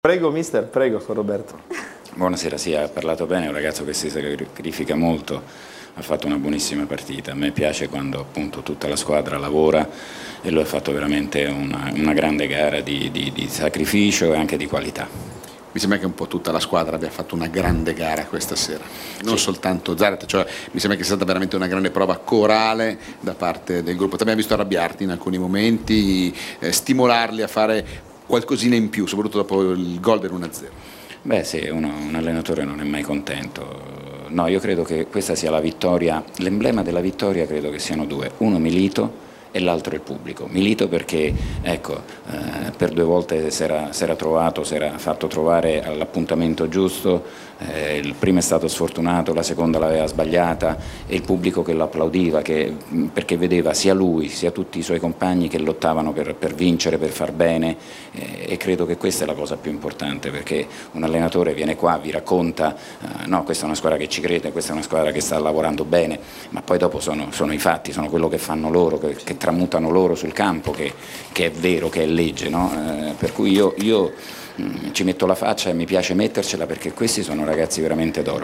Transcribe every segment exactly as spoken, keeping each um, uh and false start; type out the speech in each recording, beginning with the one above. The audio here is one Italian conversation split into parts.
Prego mister, prego con Roberto. Buonasera, sì, ha parlato bene, è un ragazzo che si sacrifica molto, ha fatto una buonissima partita. A me piace quando appunto tutta la squadra lavora e lui ha fatto veramente una, una grande gara di, di, di sacrificio e anche di qualità. Mi sembra che un po' tutta la squadra abbia fatto una grande gara questa sera, non sì. soltanto Zárate, cioè mi sembra che sia stata veramente una grande prova corale da parte del gruppo. Ti abbiamo visto arrabbiarti in alcuni momenti, eh, stimolarli a fare qualcosina in più, soprattutto dopo il gol del uno a zero. Beh sì, uno, un allenatore non è mai contento. No, io credo che questa sia la vittoria, l'emblema della vittoria credo che siano due, uno Milito e l'altro il pubblico. Milito perché ecco, eh, per due volte si era, si era trovato, si era fatto trovare all'appuntamento giusto, eh, il primo è stato sfortunato, la seconda l'aveva sbagliata e il pubblico che lo applaudiva che, perché vedeva sia lui sia tutti i suoi compagni che lottavano per, per vincere, per far bene, eh, e credo che questa è la cosa più importante, perché un allenatore viene qua, vi racconta eh, no, questa è una squadra che ci crede, questa è una squadra che sta lavorando bene, ma poi dopo sono, sono i fatti, sono quello che fanno loro, che, che tramutano loro sul campo, che, che è vero, che è legge, no? Eh, per cui io, io mh, ci metto la faccia e mi piace mettercela, perché questi sono ragazzi veramente d'oro.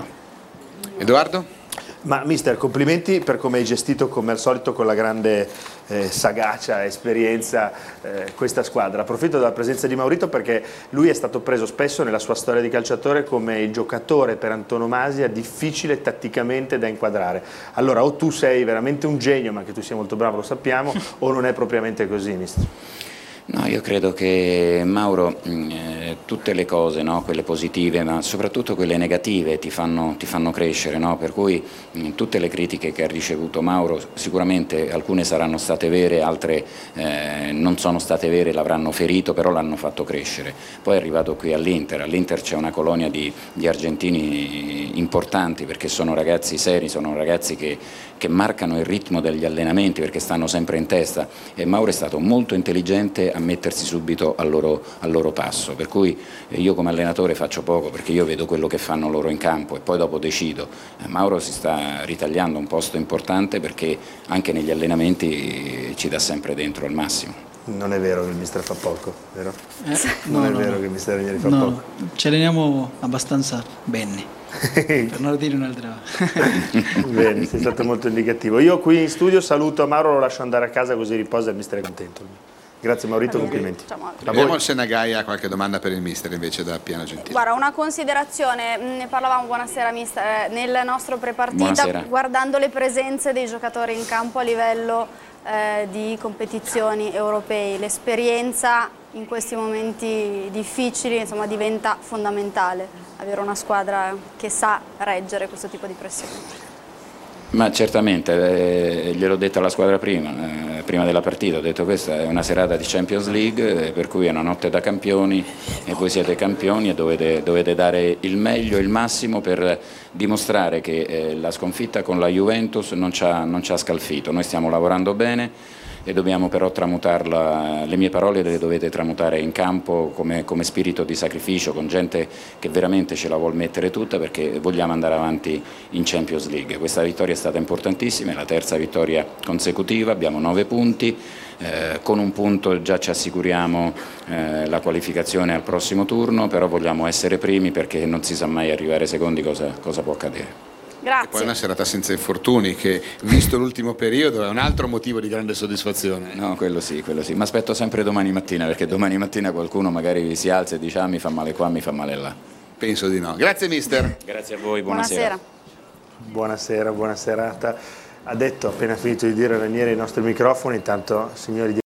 Edoardo? Ma mister, complimenti per come hai gestito come al solito con la grande eh, sagacia e esperienza eh, questa squadra. Approfitto della presenza di Maurito perché lui è stato preso spesso nella sua storia di calciatore come il giocatore per antonomasia difficile tatticamente da inquadrare. Allora o tu sei veramente un genio, ma che tu sia molto bravo lo sappiamo, o non è propriamente così, mister. No, io credo che Mauro, eh, tutte le cose, no, quelle positive, ma soprattutto quelle negative ti fanno, ti fanno crescere, no? Per cui mh, tutte le critiche che ha ricevuto Mauro, sicuramente alcune saranno state vere, altre eh, non sono state vere, l'avranno ferito, però l'hanno fatto crescere. Poi è arrivato qui all'Inter, all'Inter c'è una colonia di, di argentini importanti, perché sono ragazzi seri, sono ragazzi che, che marcano il ritmo degli allenamenti, perché stanno sempre in testa, e Mauro è stato molto intelligente a mettersi subito al loro, al loro passo, per cui io come allenatore faccio poco, perché io vedo quello che fanno loro in campo e poi dopo decido. Mauro si sta ritagliando un posto importante, perché anche negli allenamenti ci dà sempre dentro il massimo. Non è vero che il mister fa poco, vero? Eh, non no, è no, vero no. che il mister Ranieri fa no, poco. Ci alleniamo abbastanza bene, per non dire un'altra. Bene, sei stato molto indicativo. Io qui in studio saluto Mauro, lo lascio andare a casa così riposa e il mister è contento. Grazie Maurito, complimenti. Vediamo se Nagai ha qualche domanda per il mister invece da Piano Gentile. Guarda, una considerazione, ne parlavamo, buonasera mister, nel nostro prepartita, buonasera. Guardando le presenze dei giocatori in campo a livello eh, di competizioni europee, l'esperienza in questi momenti difficili insomma, diventa fondamentale, avere una squadra che sa reggere questo tipo di pressione. Ma certamente, eh, gliel'ho detto alla squadra prima, eh, prima della partita, ho detto questa è una serata di Champions League, eh, per cui è una notte da campioni e voi siete campioni e dovete, dovete dare il meglio, il massimo per dimostrare che eh, la sconfitta con la Juventus non ci ha, non ci ha scalfito. Noi stiamo lavorando bene e dobbiamo però tramutarla, le mie parole le dovete tramutare in campo come, come spirito di sacrificio, con gente che veramente ce la vuol mettere tutta, perché vogliamo andare avanti in Champions League. Questa vittoria è stata importantissima, è la terza vittoria consecutiva, abbiamo nove punti, eh, con un punto già ci assicuriamo eh, la qualificazione al prossimo turno, però vogliamo essere primi, perché non si sa mai arrivare secondi cosa, cosa può accadere. Grazie. E poi una serata senza infortuni che, visto l'ultimo periodo, è un altro motivo di grande soddisfazione. No, quello sì, quello sì. Ma aspetto sempre domani mattina, perché domani mattina qualcuno magari si alza e dice ah, mi fa male qua, mi fa male là. Penso di no. Grazie mister. Grazie a voi, buonasera. Buonasera, buonasera, buona serata. Ha detto, appena finito di dire Ranieri ai nostri microfoni, intanto signori di